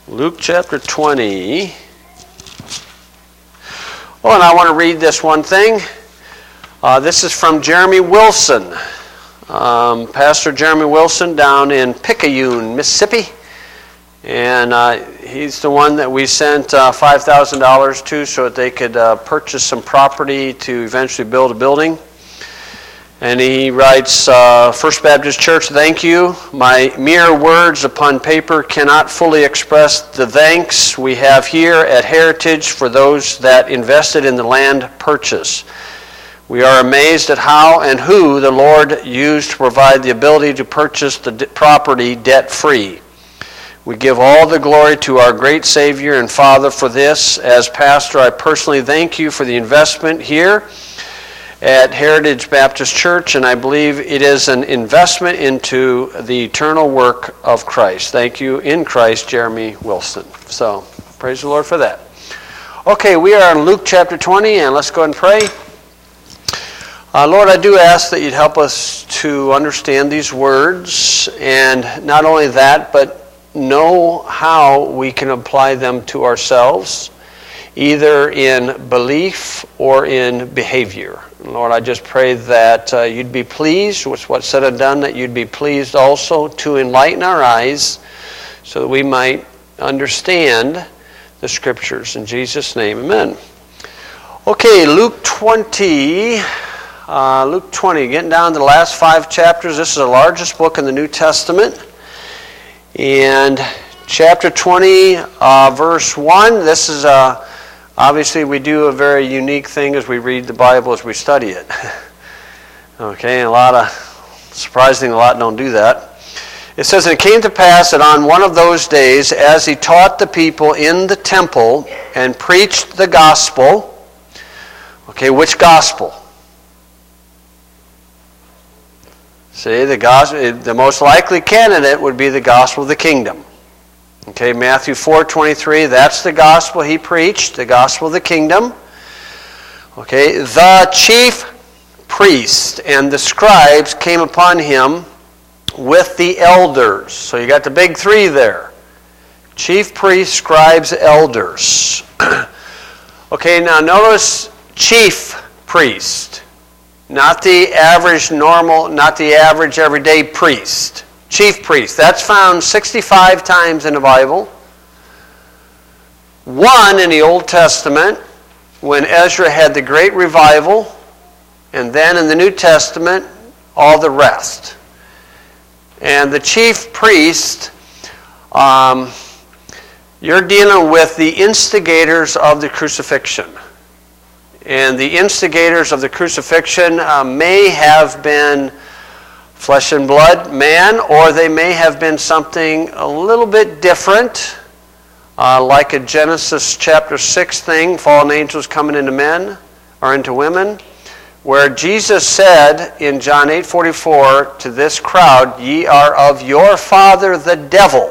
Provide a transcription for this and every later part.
Luke chapter 20. Oh, and I want to read this one thing. This is from Jeremy Wilson. Pastor Jeremy Wilson down in Picayune, Mississippi. And he's the one that we sent $5,000 to so that they could purchase some property to eventually build a building. And he writes, First Baptist Church, thank you. My mere words upon paper cannot fully express the thanks we have here at Heritage for those that invested in the land purchase. We are amazed at how and who the Lord used to provide the ability to purchase the property debt-free. We give all the glory to our great Savior and Father for this. As pastor, I personally thank you for the investment here at Heritage Baptist Church, and I believe it is an investment into the eternal work of Christ. Thank you in Christ, Jeremy Wilson. So, praise the Lord for that. Okay, we are in Luke chapter 20, and let's go ahead and pray. Lord, I do ask that you'd help us to understand these words, and not only that, but know how we can apply them to ourselves, either in belief or in behavior. Lord, I just pray that you'd be pleased with what's said and done, that you'd be pleased also to enlighten our eyes so that we might understand the Scriptures. In Jesus' name, amen. Okay, Luke 20, getting down to the last 5 chapters. This is the largest book in the New Testament. And chapter 20, verse 1, this is obviously, we do a very unique thing as we read the Bible, as we study it. Okay, and surprisingly, a lot don't do that. It says, and it came to pass that on one of those days, as he taught the people in the temple and preached the gospel. Okay, which gospel? See, the most likely candidate would be the gospel of the kingdom. Okay, Matthew 4:23, that's the gospel he preached, the gospel of the kingdom. Okay, the chief priest and the scribes came upon him with the elders. So you got the big 3 there. Chief priest, scribes, elders. Okay, now notice chief priest. Not the average everyday priest. Chief priest. That's found 65 times in the Bible. 1 in the Old Testament when Ezra had the great revival. And then in the New Testament, all the rest. And the chief priest, you're dealing with the instigators of the crucifixion. And the instigators of the crucifixion may have been flesh and blood man, or they may have been something a little bit different, like a Genesis chapter 6 thing, fallen angels coming into men or into women, where Jesus said in John 8:44 to this crowd, ye are of your father the devil.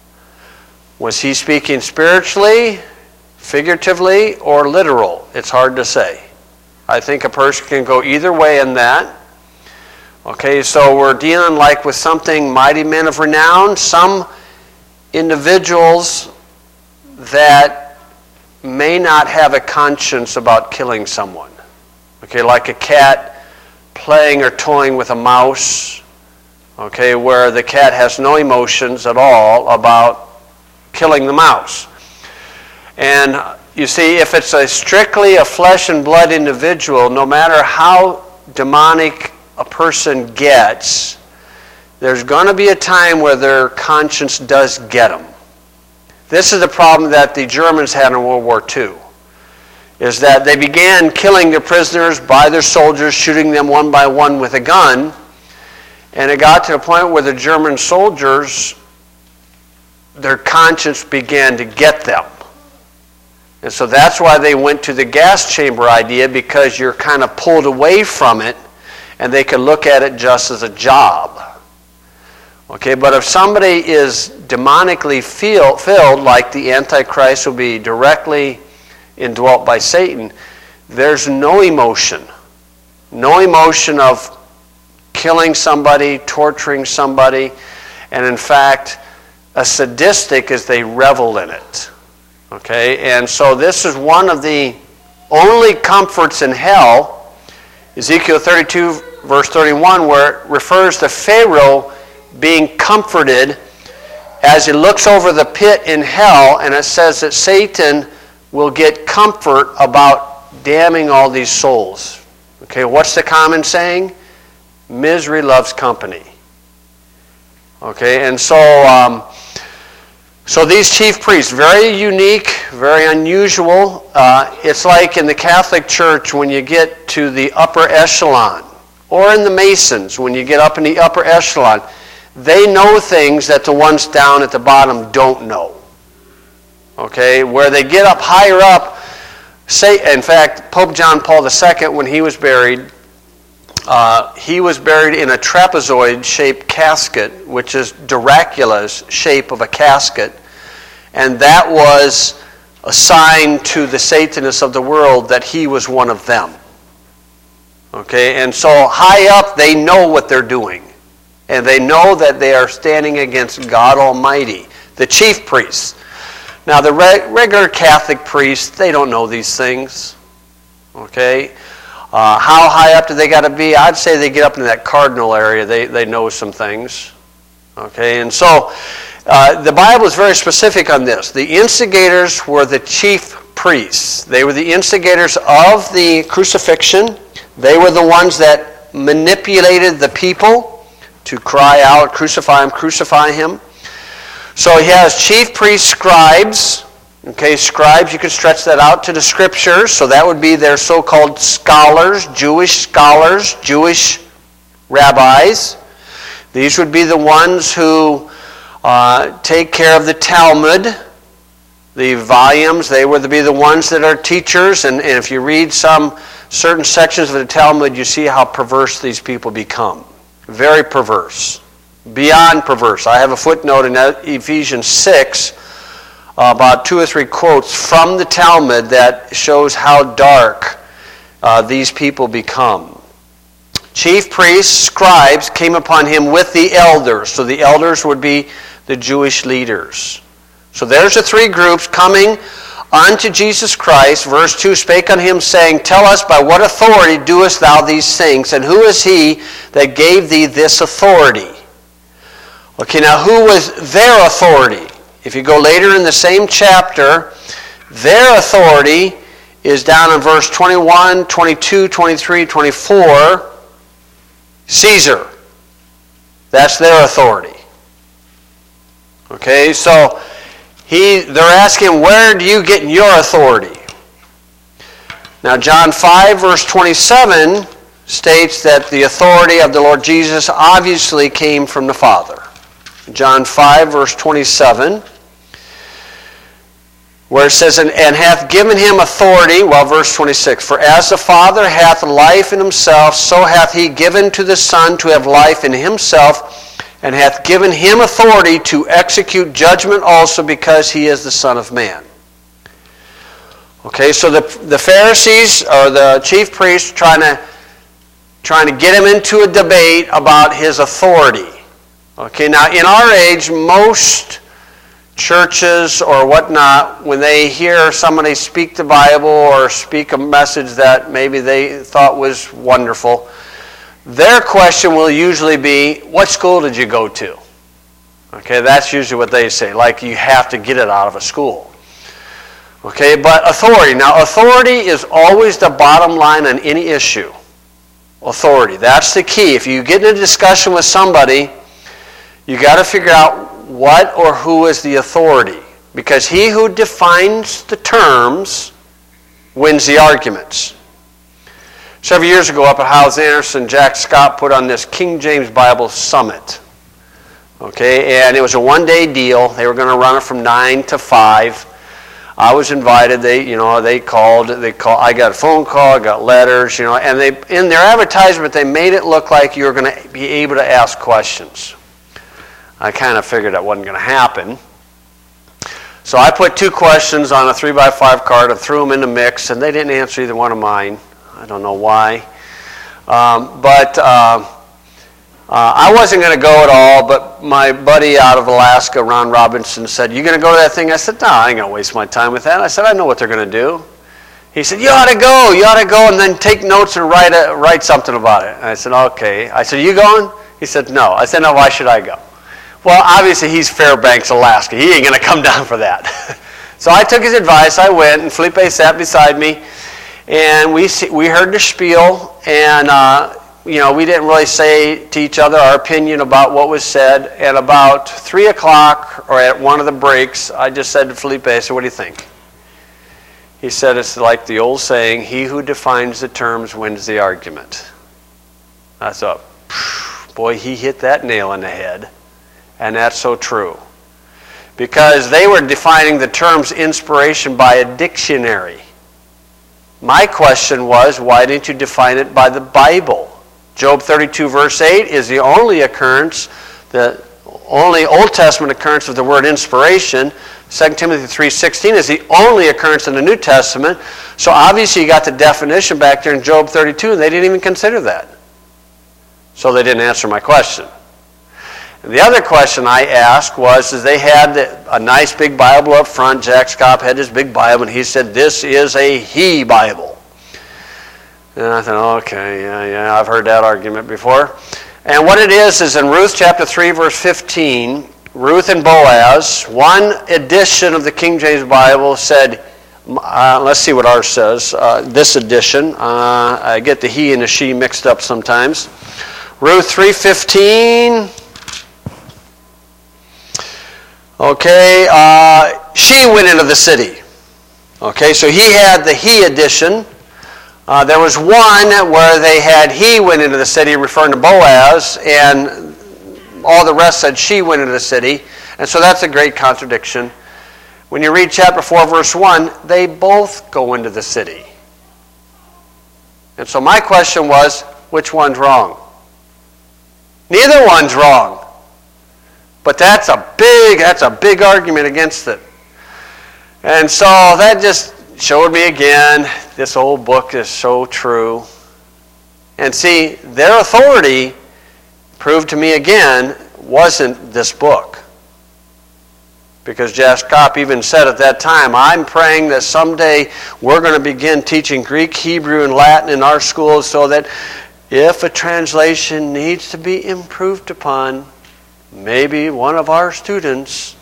Was he speaking spiritually, figuratively, or literal? It's hard to say. I think a person can go either way in that. Okay, so we're dealing like with something mighty men of renown, some individuals that may not have a conscience about killing someone. Okay, like a cat playing or toying with a mouse, okay, where the cat has no emotions at all about killing the mouse. And you see, if it's strictly a flesh and blood individual, no matter how demonic a person gets, there's going to be a time where their conscience does get them. This is the problem that the Germans had in World War II, is that they began killing their prisoners by their soldiers, shooting them one by one with a gun, and it got to the point where the German soldiers, their conscience began to get them. And so that's why they went to the gas chamber idea, because you're kind of pulled away from it, and they can look at it just as a job. Okay, but if somebody is demonically filled, like the Antichrist will be directly indwelt by Satan, there's no emotion. No emotion of killing somebody, torturing somebody. And in fact, as sadistic as they revel in it. Okay, and so this is one of the only comforts in hell, Ezekiel 32, verse 31, where it refers to Pharaoh being comforted as he looks over the pit in hell, and it says that Satan will get comfort about damning all these souls. Okay, what's the common saying? Misery loves company. Okay, and so so these chief priests, very unique, very unusual. It's like in the Catholic Church when you get to the upper echelon, or in the Masons when you get up in the upper echelon. They know things that the ones down at the bottom don't know. Okay, where they get up higher up, in fact, Pope John Paul II, when he was buried in a trapezoid-shaped casket, which is Dracula's shape of a casket, and that was a sign to the Satanists of the world that he was one of them. Okay, and so high up, they know what they're doing, and they know that they are standing against God Almighty, the chief priests. Now, the regular Catholic priests, they don't know these things. Okay? How high up do they got to be? I'd say they get up into that cardinal area. They know some things. Okay? And so, the Bible is very specific on this. The instigators were the chief priests. They were the instigators of the crucifixion. They were the ones that manipulated the people to cry out, crucify him, crucify him. So he has chief priests, scribes. Okay, scribes, you could stretch that out to the scriptures. So that would be their so-called scholars, Jewish rabbis. These would be the ones who take care of the Talmud, the volumes. They would be the ones that are teachers. And if you read some certain sections of the Talmud, you see how perverse these people become. Very perverse. Beyond perverse. I have a footnote in Ephesians 6, about 2 or 3 quotes from the Talmud that shows how dark these people become. Chief priests, scribes, came upon him with the elders. So the elders would be the Jewish leaders. So there's the 3 groups coming unto Jesus Christ. Verse 2, spake unto him, saying, tell us, by what authority doest thou these things? And who is he that gave thee this authority? Okay, now who was their authority? If you go later in the same chapter, their authority is down in verse 21, 22, 23, 24. Caesar. That's their authority. Okay, so they're asking, where do you get your authority? Now John 5, verse 27 states that the authority of the Lord Jesus obviously came from the Father. John 5, verse 27, where it says, and hath given him authority, well, verse 26, for as the Father hath life in himself, so hath he given to the Son to have life in himself, and hath given him authority to execute judgment also, because he is the Son of Man. Okay, so the Pharisees, or the chief priests, trying to get him into a debate about his authority. Okay, now in our age, most churches or whatnot, when they hear somebody speak the Bible or speak a message that maybe they thought was wonderful, their question will usually be, what school did you go to? Okay, that's usually what they say, like you have to get it out of a school. Okay, but authority. Now, authority is always the bottom line on any issue. Authority. That's the key. If you get in a discussion with somebody, you got to figure out what or who is the authority. Because he who defines the terms wins the arguments. Several years ago up at Hyles Anderson, Jack Scott put on this King James Bible Summit. Okay, and it was a one-day deal. They were going to run it from 9 to 5. I was invited. They called. I got a phone call. I got letters. And they, in their advertisement, they made it look like you were going to be able to ask questions. I kind of figured that wasn't going to happen. So I put 2 questions on a 3x5 card and threw them in the mix, and they didn't answer either one of mine. I don't know why. I wasn't going to go at all, but my buddy out of Alaska, Ron Robinson, said, "You going to go to that thing?" I said, "No, I ain't going to waste my time with that." I said, "I know what they're going to do." He said, you ought to go, and then take notes and write something about it." And I said, "Okay." I said, "You going?" He said, "No." I said, "No, why should I go?" Well, obviously he's Fairbanks, Alaska. He ain't going to come down for that. So I took his advice. I went, and Felipe sat beside me, and we heard the spiel, and we didn't really say to each other our opinion about what was said. And about 3 o'clock, or at one of the breaks, I just said to Felipe, I said, "What do you think?" He said, "It's like the old saying, he who defines the terms wins the argument." I thought, boy, he hit that nail on the head. And that's so true. Because they were defining the terms inspiration by a dictionary. My question was, why didn't you define it by the Bible? Job 32 verse 8 is the only occurrence, the only Old Testament occurrence of the word inspiration. 2 Timothy 3:16 is the only occurrence in the New Testament. So obviously you got the definition back there in Job 32, and they didn't even consider that. So they didn't answer my question. And the other question I asked was, they had a nice big Bible up front. Jack Scott had his big Bible, and he said, "This is a he Bible." And I thought, okay, yeah, I've heard that argument before. And what it is in Ruth chapter 3, verse 15, Ruth and Boaz, one edition of the King James Bible said, let's see what ours says, this edition. I get the he and the she mixed up sometimes. Ruth 3:15. Okay, she went into the city. Okay, so he had the he edition. There was one where they had he went into the city, referring to Boaz, and all the rest said she went into the city. And so that's a great contradiction. When you read chapter 4, verse 1, they both go into the city. And so my question was, which one's wrong? Neither one's wrong. But that's a big argument against it. And so that just showed me again, this old book is so true. And see, their authority proved to me again wasn't this book. Because Jack Kopp even said at that time, "I'm praying that someday we're going to begin teaching Greek, Hebrew, and Latin in our schools so that if a translation needs to be improved upon, maybe one of our students."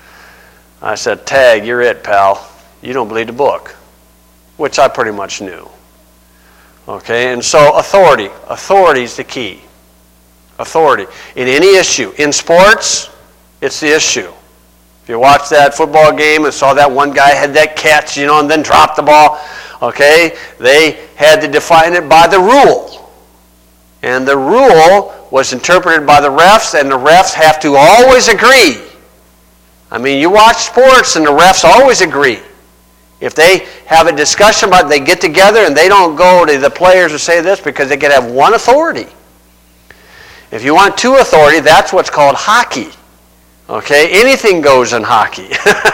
I said, "Tag, you're it, pal. You don't believe the book," which I pretty much knew. Okay, and so authority. Authority is the key. Authority. In any issue. In sports, it's the issue. If you watched that football game and saw that one guy had that catch, and then dropped the ball, okay, they had to define it by the rule. And the rule was interpreted by the refs, and the refs have to always agree. I mean, you watch sports and the refs always agree. If they have a discussion about it, they get together and they don't go to the players and say this because they can have one authority. If you want two authority, that's what's called hockey. Okay, anything goes in hockey.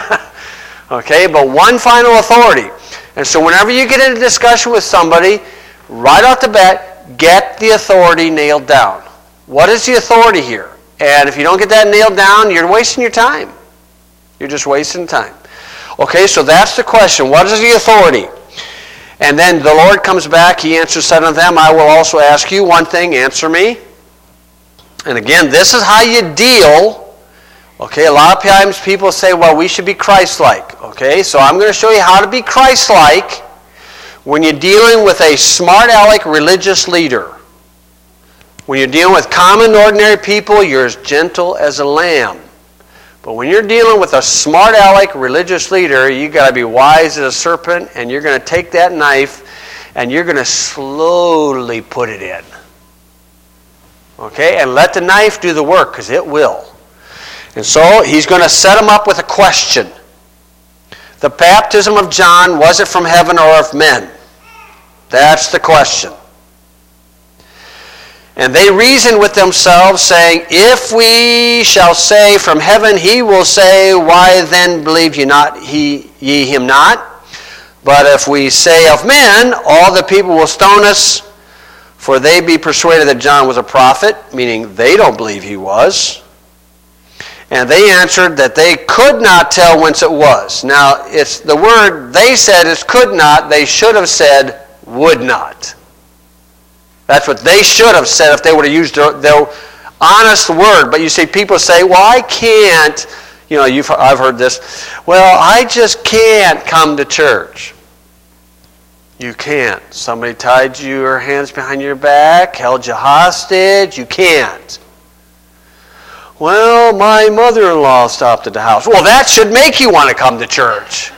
Okay, but one final authority. And so whenever you get in a discussion with somebody, right off the bat, get the authority nailed down. What is the authority here? And if you don't get that nailed down, you're wasting your time. You're just wasting time. Okay, so that's the question. What is the authority? And then the Lord comes back. He answers, said unto them, "I will also ask you one thing. Answer me." And again, this is how you deal. Okay, a lot of times people say, well, we should be Christ-like. Okay, so I'm going to show you how to be Christ-like when you're dealing with a smart-aleck religious leader. When you're dealing with common, ordinary people, you're as gentle as a lamb. But when you're dealing with a smart-aleck religious leader, you've got to be wise as a serpent, and you're going to take that knife, and you're going to slowly put it in. Okay, and let the knife do the work, because it will. And so he's going to set them up with a question. The baptism of John, was it from heaven or of men? That's the question. And they reasoned with themselves, saying, "If we shall say from heaven, he will say, why then believe ye him not? But if we say of men, all the people will stone us, For they be persuaded that John was a prophet, meaning they don't believe he was. And they answered that they could not tell whence it was. Now, it's the word they said is could not. They should have said would not. That's what they should have said if they would have used their honest word. But you see, people say, well, I can't. You know, I've heard this. Well, I just can't come to church. You can't. Somebody tied your hands behind your back, held you hostage. You can't. Well, my mother-in-law stopped at the house. Well, that should make you want to come to church.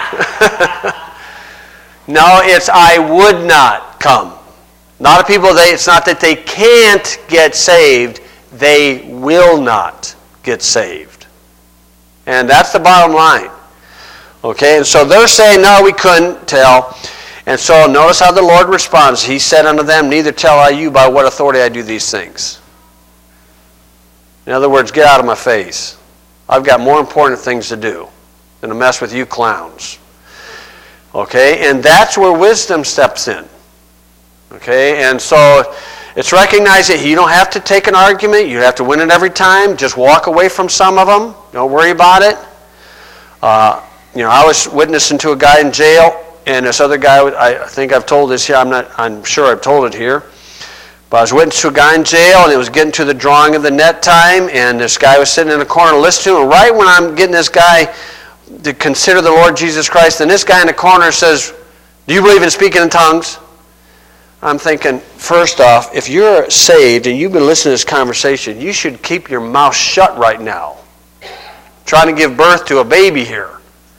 No, it's I would not come. A lot of people, it's not that they can't get saved. They will not get saved. And that's the bottom line. Okay, and so they're saying, no, we couldn't tell. And so notice how the Lord responds. He said unto them, neither tell I you by what authority I do these things. In other words, get out of my face. I've got more important things to do than to mess with you clowns. Okay, and that's where wisdom steps in. Okay, and so it's recognized that you don't have to take an argument. You have to win it every time. Just walk away from some of them. Don't worry about it. I was witnessing to a guy in jail, and this other guy, I think I've told this here. I'm sure I've told it here. But I was witnessing to a guy in jail, and it was getting to the drawing of the net time, and this guy was sitting in a corner listening to him. And right when I'm getting this guy to consider the Lord Jesus Christ, and this guy in the corner says, do you believe in speaking in tongues? I'm thinking, first off, if you're saved and you've been listening to this conversation, you should keep your mouth shut right now. Trying to give birth to a baby here.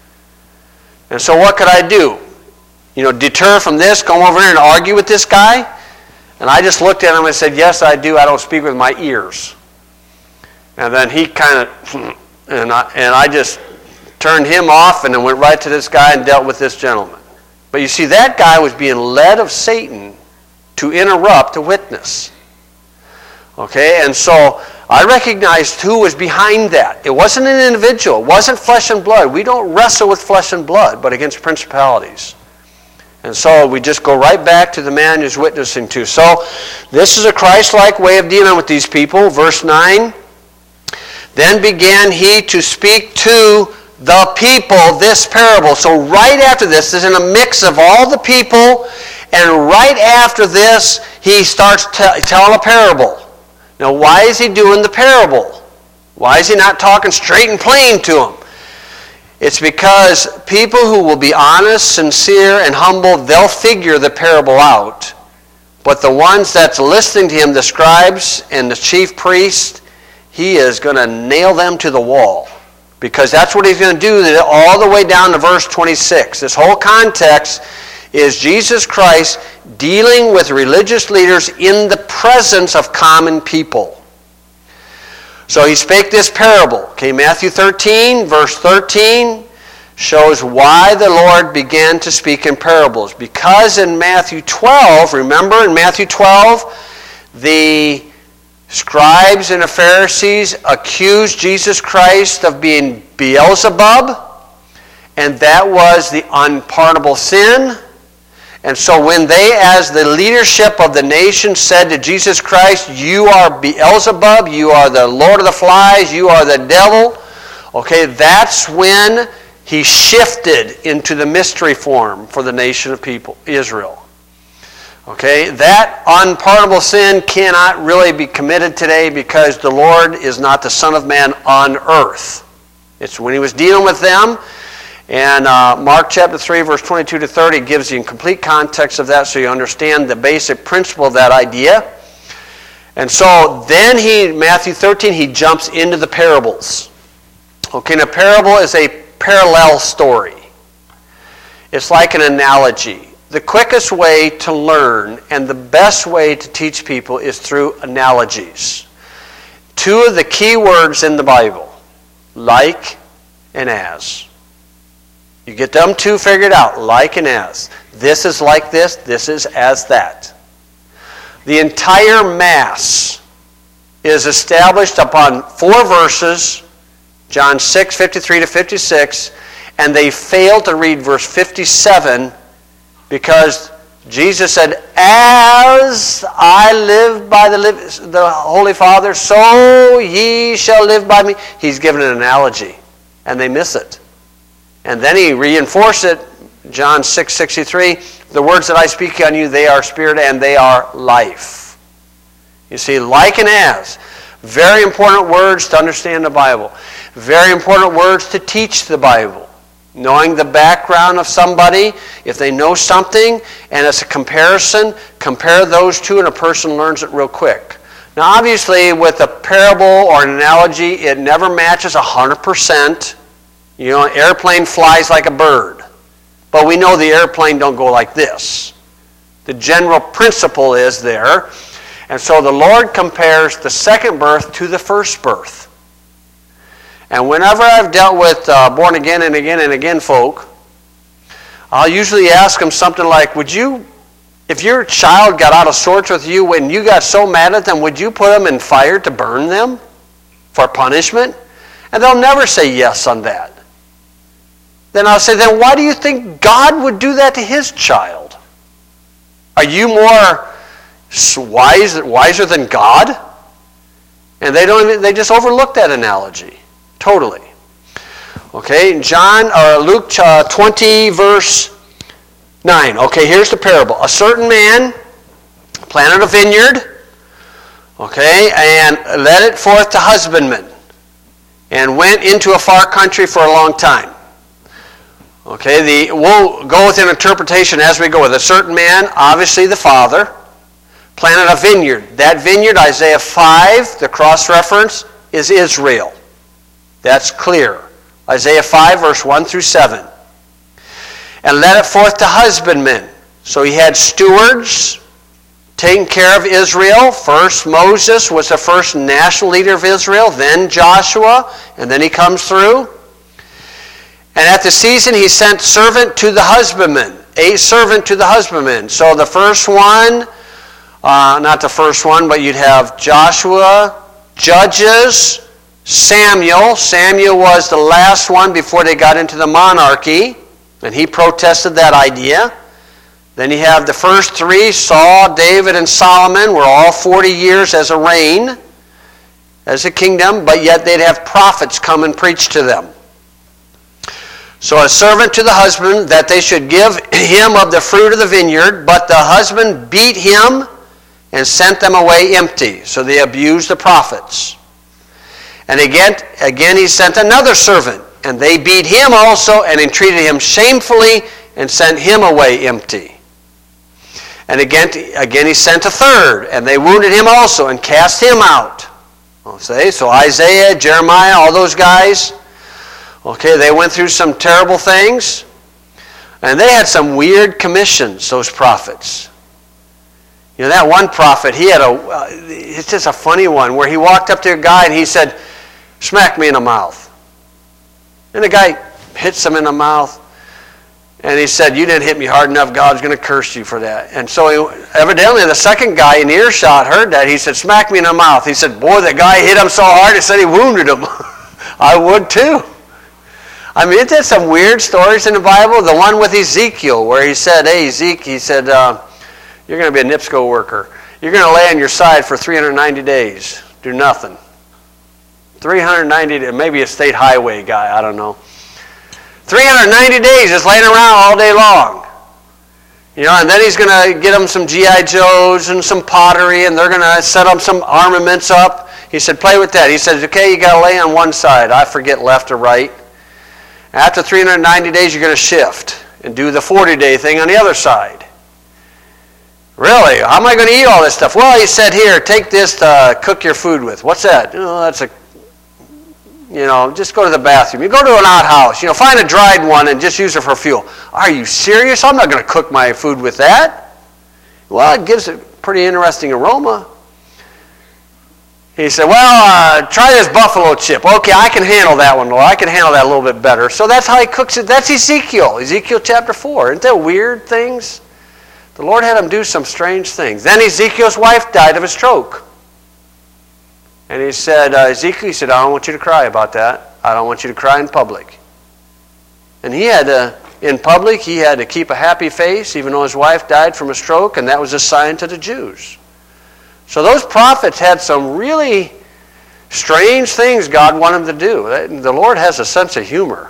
And so what could I do? Deter from this, come over here and argue with this guy? And I just looked at him and said, yes, I do. I don't speak with my ears. And then he kind of, and I just turned him off and then went right to this guy and dealt with this gentleman. But you see, that guy was being led of Satan to interrupt a witness. Okay, and so I recognized who was behind that. It wasn't an individual. It wasn't flesh and blood. We don't wrestle with flesh and blood, but against principalities. And so we just go right back to the man who's witnessing to. So this is a Christ-like way of dealing with these people. Verse 9, then began he to speak to the people this parable. So right after this is in a mix of all the people, and right after this he starts telling a parable. Now why is he doing the parable? Why is he not talking straight and plain to them? It's because people who will be honest, sincere, and humble, they'll figure the parable out. But the ones that's listening to him, the scribes and the chief priest, he is going to nail them to the wall. Because that's what he's going to do all the way down to verse 26. This whole context is Jesus Christ dealing with religious leaders in the presence of common people. So he spake this parable. Okay, Matthew 13, verse 13, shows why the Lord began to speak in parables. Because in Matthew 12, remember in Matthew 12, the scribes and the Pharisees accused Jesus Christ of being Beelzebub, and that was the unpardonable sin. And so when they, as the leadership of the nation, said to Jesus Christ, you are Beelzebub, you are the Lord of the Flies, you are the devil, okay, that's when he shifted into the mystery form for the nation of people, Israel. Okay, that unpardonable sin cannot really be committed today because the Lord is not the Son of Man on earth. It's when he was dealing with them. And Mark chapter 3, verse 22 to 30 gives you a complete context of that so you understand the basic principle of that idea. And so then Matthew 13, he jumps into the parables. Okay, and a parable is a parallel story. It's like an analogy. The quickest way to learn and the best way to teach people is through analogies. Two of the key words in the Bible, like and as. You get them two figured out, like and as. This is like this is as that. The entire Mass is established upon 4 verses, John 6, 53 to 56, and they fail to read verse 57 because Jesus said, as I live by the Holy Father, so ye shall live by me. He's given an analogy, and they miss it. And then he reinforced it, John 6:63, the words that I speak on you, they are spirit and they are life. You see, like and as, very important words to understand the Bible. Very important words to teach the Bible. Knowing the background of somebody, if they know something, and it's a comparison, compare those two and a person learns it real quick. Now obviously with a parable or an analogy, it never matches 100%. You know, an airplane flies like a bird. But we know the airplane don't go like this. The general principle is there. And so the Lord compares the second birth to the first birth. And whenever I've dealt with born again and again and again folk, I'll usually ask them something like, would you, if your child got out of sorts with you when you got so mad at them, would you put them in fire to burn them for punishment? And they'll never say yes on that. Then I'll say, then why do you think God would do that to his child? Are you more wiser than God? And they just overlook that analogy. Totally. Okay, Luke 20, verse 9. Okay, here's the parable. A certain man planted a vineyard, okay, and led it forth to husbandmen, and went into a far country for a long time. Okay, we'll go with an interpretation as we go with a certain man, obviously the father, planted a vineyard. That vineyard, Isaiah 5, the cross-reference, is Israel. That's clear. Isaiah 5, verse 1 through 7. And led it forth to husbandmen. So he had stewards taking care of Israel. First Moses was the first national leader of Israel, then Joshua, and then he comes through. And at the season he sent servant to the husbandman, a servant to the husbandman. So the first one, not the first one, but you'd have Joshua, Judges, Samuel. Samuel was the last one before they got into the monarchy, and he protested that idea. Then you have the first three, Saul, David, and Solomon, were all 40 years as a reign, as a kingdom, but yet they'd have prophets come and preach to them. So a servant to the husband, that they should give him of the fruit of the vineyard, but the husband beat him and sent them away empty. So they abused the prophets. And again he sent another servant, and they beat him also and entreated him shamefully and sent him away empty. And again he sent a third, and they wounded him also and cast him out. So Isaiah, Jeremiah, all those guys, okay, they went through some terrible things, and they had some weird commissions, those prophets. You know, that one prophet, he had it's just a funny one, where he walked up to a guy and he said, smack me in the mouth. And the guy hits him in the mouth. And he said, you didn't hit me hard enough, God's going to curse you for that. And so evidently the second guy in earshot heard that. He said, smack me in the mouth. He said, boy, the guy hit him so hard, he said he wounded him. I would too. I mean, isn't there some weird stories in the Bible? The one with Ezekiel, where he said, hey, Ezekiel, he said, you're going to be a NIPSCO worker. You're going to lay on your side for 390 days. Do nothing. 390 days, maybe a state highway guy, I don't know. 390 days just laying around all day long. You know, and then he's going to get them some G.I. Joes and some pottery, and they're going to set up some armaments up. He said, play with that. He says, okay, you got to lay on one side. I forget left or right. After 390 days, you're going to shift and do the 40-day thing on the other side. Really? How am I going to eat all this stuff? Well, he said, here, take this to cook your food with. What's that? Oh, that's just go to the bathroom. You go to an outhouse. Find a dried one and just use it for fuel. Are you serious? I'm not going to cook my food with that. Well, it gives a pretty interesting aroma. He said, well, try this buffalo chip. Okay, I can handle that one, Lord. I can handle that a little bit better. So that's how he cooks it. That's Ezekiel. Ezekiel chapter 4. Isn't that weird things? The Lord had him do some strange things. Then Ezekiel's wife died of a stroke. And he said, Ezekiel, he said, I don't want you to cry about that. I don't want you to cry in public. And he had to in public, he had to keep a happy face, even though his wife died from a stroke, and that was a sign to the Jews. So those prophets had some really strange things God wanted them to do. The Lord has a sense of humor.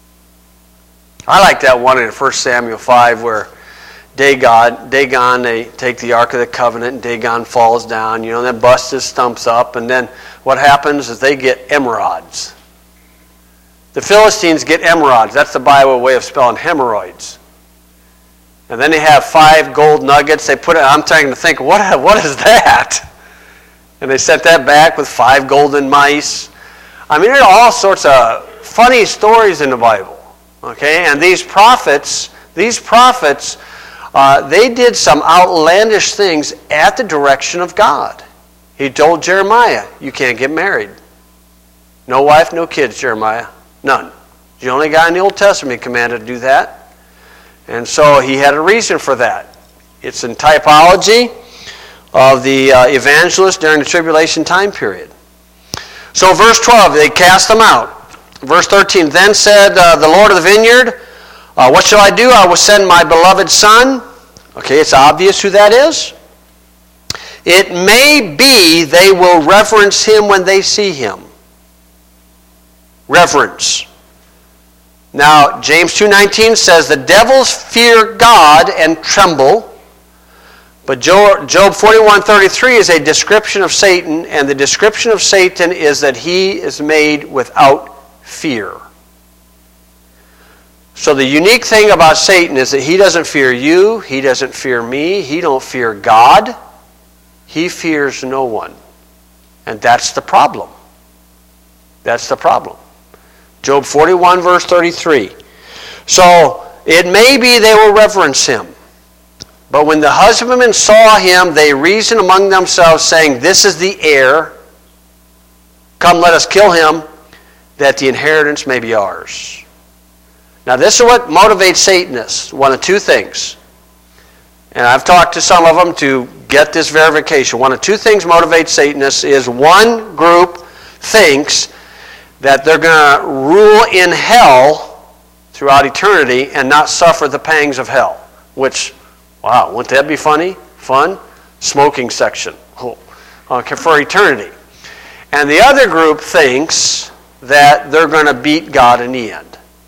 I like that one in 1 Samuel 5 where Dagon, they take the Ark of the Covenant, and Dagon falls down, and then busts his stumps up, and then what happens is they get emerods. The Philistines get emerods. That's the Bible way of spelling hemorrhoids. And then they have 5 gold nuggets. They put it, I'm trying to think, what is that? And they sent that back with 5 golden mice. I mean, there are all sorts of funny stories in the Bible. Okay, and these prophets, they did some outlandish things at the direction of God. He told Jeremiah, you can't get married. No wife, no kids, Jeremiah. None. He's the only guy in the Old Testament commanded to do that. And so he had a reason for that. It's in typology of the evangelist during the tribulation time period. So verse 12, they cast them out. Verse 13, then said the Lord of the vineyard, what shall I do? I will send my beloved son. Okay, it's obvious who that is. It may be they will reverence him when they see him. Reverence. Now, James 2:19 says, the devils fear God and tremble. But Job 41:33 is a description of Satan, and the description of Satan is that he is made without fear. So the unique thing about Satan is that he doesn't fear you, he doesn't fear me, he don't fear God. He fears no one. And that's the problem. That's the problem. Job 41 verse 33. So it may be they will reverence him. But when the husbandmen saw him, they reasoned among themselves, saying, this is the heir. Come, let us kill him, that the inheritance may be ours. Now this is what motivates Satanists. One of 2 things. And I've talked to some of them to get this verification. One of 2 things motivates Satanists is one group thinks that they're going to rule in hell throughout eternity and not suffer the pangs of hell. Which, wow, wouldn't that be funny? Fun? Smoking section. Okay, for eternity. And the other group thinks that they're going to beat God in the end.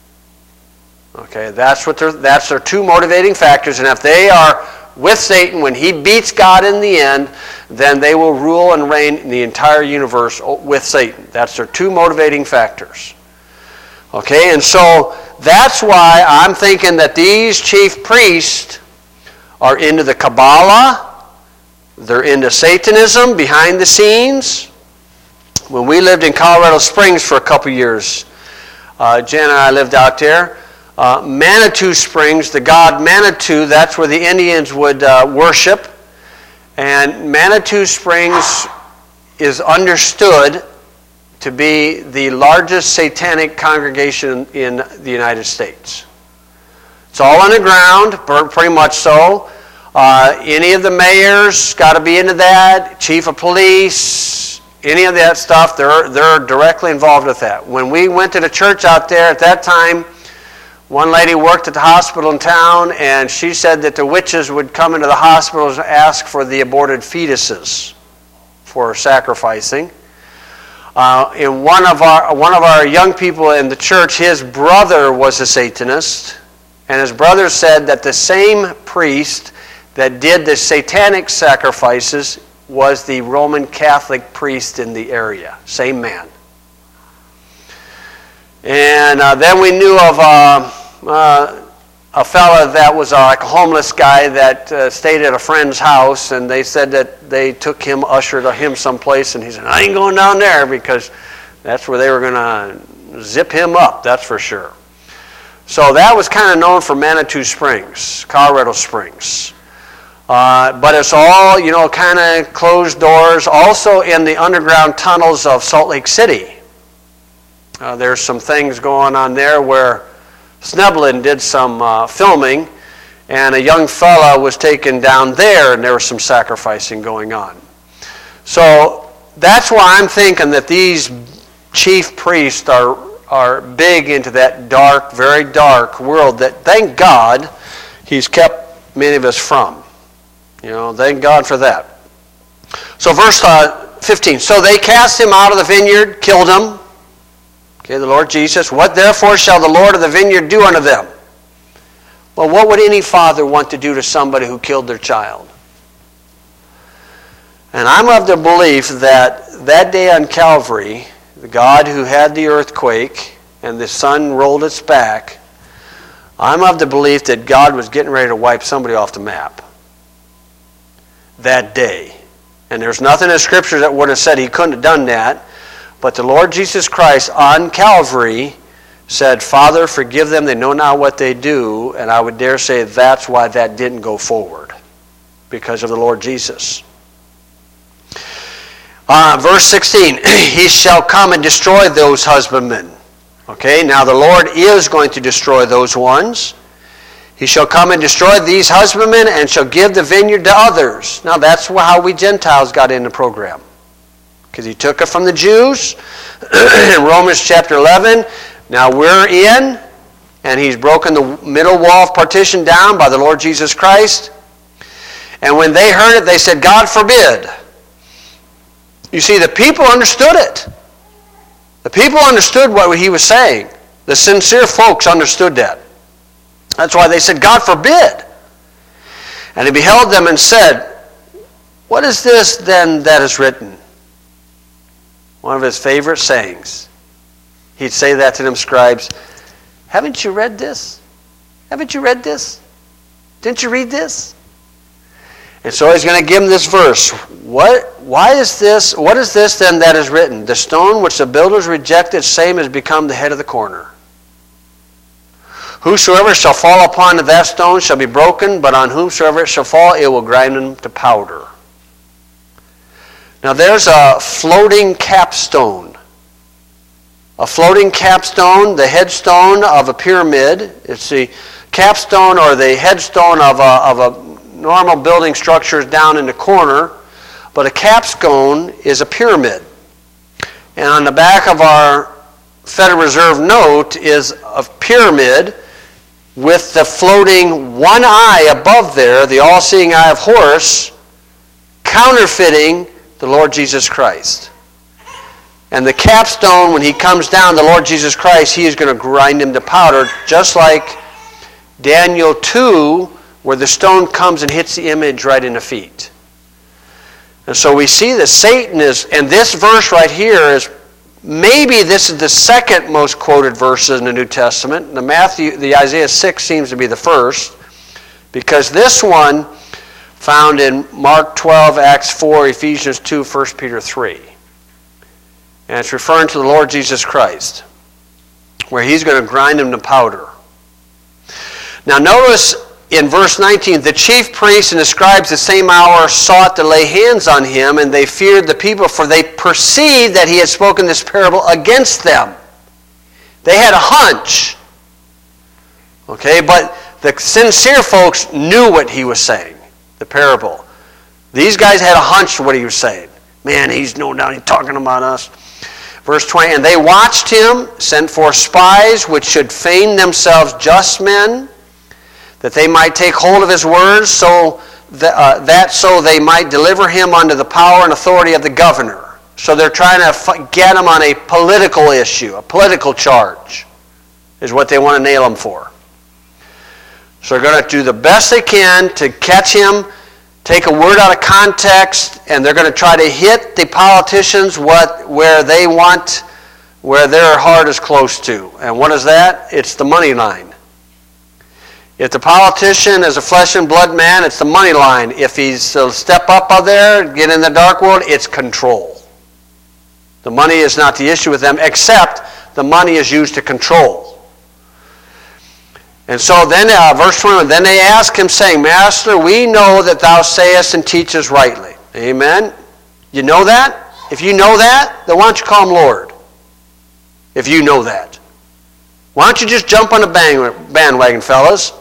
Okay, that's their 2 motivating factors. And if they are with Satan when he beats God in the end, then they will rule and reign in the entire universe with Satan. That's their 2 motivating factors. Okay, and so that's why I'm thinking that these chief priests are into the Kabbalah. They're into Satanism behind the scenes. When we lived in Colorado Springs for a couple years, Jan and I lived out there. Manitou Springs, the god Manitou, that's where the Indians would worship. And Manitou Springs is understood to be the largest satanic congregation in the United States. It's all underground, pretty much so. Any of the mayors got to be into that, chief of police, any of that stuff, they're directly involved with that. When we went to the church out there at that time, one lady worked at the hospital in town, and she said that the witches would come into the hospitals and ask for the aborted fetuses for sacrificing. In one of our young people in the church, his brother was a Satanist, and his brother said that the same priest that did the satanic sacrifices was the Roman Catholic priest in the area. Same man. And then we knew of a fella that was like a homeless guy that stayed at a friend's house, and they said that they took him, ushered him someplace, and he said, I ain't going down there, because that's where they were going to zip him up, that's for sure. So that was kind of known for Manitou Springs, Colorado Springs. But it's all, kind of closed doors. Also in the underground tunnels of Salt Lake City, there's some things going on there where Sneblin did some filming, and a young fella was taken down there, and there was some sacrificing going on. So that's why I'm thinking that these chief priests are are big into that dark, very dark world that, thank God, He's kept many of us from. Thank God for that. So verse 15. So they cast him out of the vineyard, killed him. Okay, the Lord Jesus. What therefore shall the Lord of the vineyard do unto them? Well, what would any father want to do to somebody who killed their child? And I'm of the belief that that day on Calvary, the God who had the earthquake and the sun rolled its back, I'm of the belief that God was getting ready to wipe somebody off the map that day. And there's nothing in Scripture that would have said He couldn't have done that. But the Lord Jesus Christ on Calvary said, Father, forgive them, they know not what they do. And I would dare say that's why that didn't go forward, because of the Lord Jesus. Verse 16, He shall come and destroy those husbandmen. Okay, now the Lord is going to destroy those ones. He shall come and destroy these husbandmen and shall give the vineyard to others. Now that's how we Gentiles got in the program. Because He took it from the Jews in Romans chapter 11. Now we're in, and He's broken the middle wall of partition down by the Lord Jesus Christ. And when they heard it, they said, God forbid. You see, the people understood it. The people understood what He was saying. The sincere folks understood that. That's why they said, God forbid. And He beheld them and said, what is this then that is written? One of His favorite sayings. He'd say that to them scribes. Haven't you read this? Haven't you read this? Didn't you read this? And so He's going to give them this verse. Why is this? What is this then that is written? The stone which the builders rejected, same has become the head of the corner. Whosoever shall fall upon that stone shall be broken, but on whomsoever it shall fall, it will grind him to powder. Now there's a floating capstone. A floating capstone, the headstone of a pyramid. It's the capstone or the headstone of a normal building structure down in the corner. But a capstone is a pyramid. And on the back of our Federal Reserve note is a pyramid with the floating one eye above there, the all-seeing eye of Horus, counterfeiting the Lord Jesus Christ. And the capstone, when He comes down, the Lord Jesus Christ, He is going to grind him to powder, just like Daniel 2, where the stone comes and hits the image right in the feet. And so we see that Satan is, and this verse right here is, maybe this is the second most quoted verse in the New Testament. The Isaiah 6 seems to be the first, because this one found in Mark 12, Acts 4, Ephesians 2, 1 Peter 3. And it's referring to the Lord Jesus Christ, where He's going to grind him to powder. Now notice in verse 19, the chief priests and the scribes the same hour sought to lay hands on Him, and they feared the people, for they perceived that He had spoken this parable against them. They had a hunch. Okay, but the sincere folks knew what He was saying, the parable. These guys had a hunch what He was saying. Man, He's no doubt He's talking about us. Verse 20, and they watched Him, sent forth spies, which should feign themselves just men, that they might take hold of His words, so that they might deliver Him unto the power and authority of the governor. So they're trying to get Him on a political issue, a political charge, is what they want to nail Him for. So they're going to do the best they can to catch Him, take a word out of context, and they're going to try to hit the politicians where they want, where their heart is close to. And what is that? It's the money line. If the politician is a flesh and blood man, it's the money line. If he's to step up out there, get in the dark world, it's control. The money is not the issue with them, except the money is used to control. And so then, verse 21, then they ask Him, saying, Master, we know that Thou sayest and teachest rightly. Amen? You know that? If you know that, then why don't you call Him Lord? If you know that. Why don't you just jump on the bandwagon, fellas?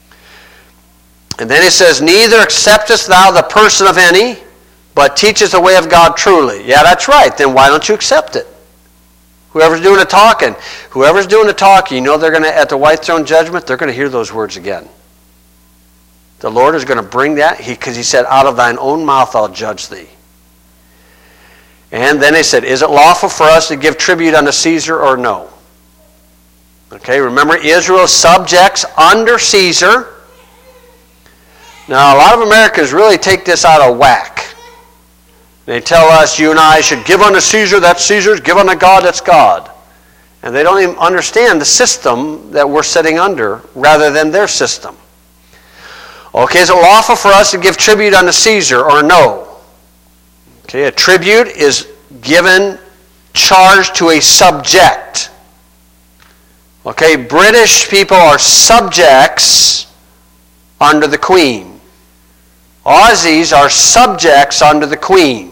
And then He says, neither acceptest thou the person of any, but teachest the way of God truly. Yeah, that's right. Then why don't you accept it? Whoever's doing the talking. Whoever's doing the talking, you know they're going to, at the white throne judgment, they're going to hear those words again. The Lord is going to bring that, because he said, out of thine own mouth I'll judge thee. And then they said, is it lawful for us to give tribute unto Caesar or no? Okay, remember Israel subjects under Caesar. Now, a lot of Americans really take this out of whack. They tell us, you and I should give unto Caesar, that's Caesar's, give unto God, that's God. And they don't even understand the system that we're sitting under rather than their system. Okay, is it lawful for us to give tribute unto Caesar or no? Okay, a tribute is given charge to a subject. Okay, British people are subjects under the Queen. Aussies are subjects under the Queen.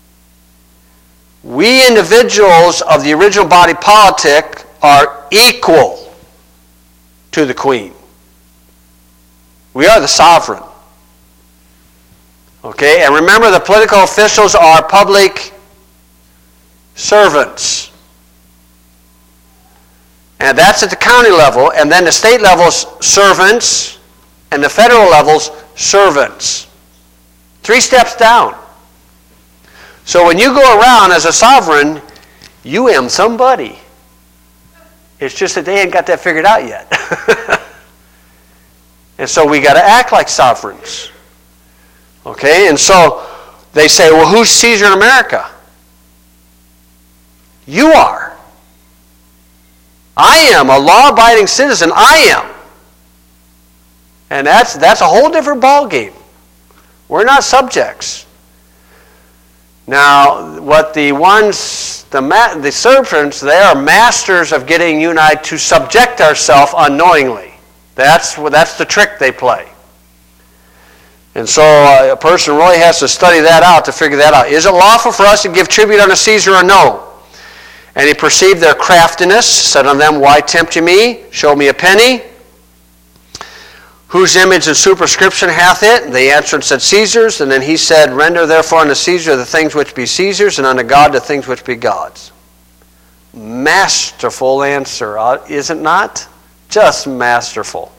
We individuals of the original body politic are equal to the Queen. We are the sovereign. Okay, and remember the political officials are public servants. And that's at the county level, and then the state level's servants, and the federal level's servants. 3 steps down. So when you go around as a sovereign, you am somebody. It's just that they ain't got that figured out yet. And so we got to act like sovereigns. Okay, and so they say, well, who's Caesar in America? You are. I am a law-abiding citizen. I am. And that's a whole different ballgame. We're not subjects. Now, what the servants, they are masters of getting you and I to subject ourselves unknowingly. That's the trick they play. And so a person really has to study that out to figure that out. Is it lawful for us to give tribute unto Caesar or no? And he perceived their craftiness, said unto them, why tempt ye me? Show me a penny. Whose image and superscription hath it? And they answered and said, Caesar's. And then he said, render therefore unto Caesar the things which be Caesar's, and unto God the things which be God's. Masterful answer, is it not? Just masterful.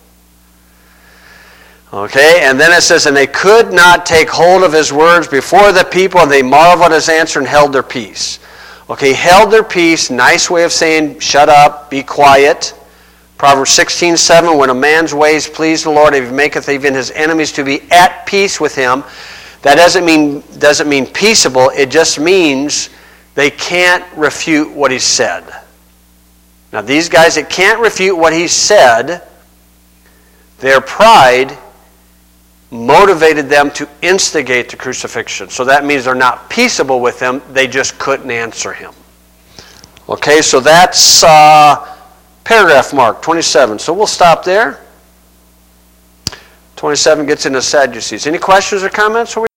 Okay, and then it says, and they could not take hold of his words before the people, and they marveled at his answer and held their peace. Okay, held their peace, nice way of saying, shut up, be quiet. Proverbs 16:7, when a man's ways please the Lord, he maketh even his enemies to be at peace with him. That doesn't mean peaceable, it just means they can't refute what he said. Now these guys that can't refute what he said, their pride motivated them to instigate the crucifixion. So that means they're not peaceable with him, they just couldn't answer him. Okay, so that's paragraph mark 27. So we'll stop there. 27 gets into Sadducees. Any questions or comments?